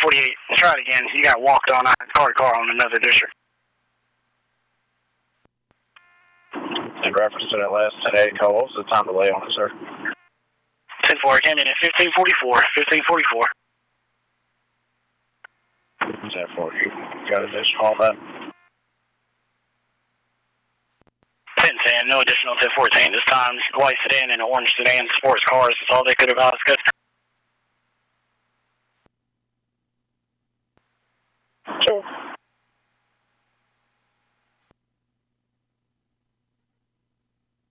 1048. Try it again. You got walked on car to car on another district. In reference to that last 10-8 call, what was the time delay on it, sir? 10-4 came in at 1544. 1544. 10-4, you got additional on that? 10-10, no additional 10-14. This time, white sedan and orange sedan sports cars. That's all they could have got us good.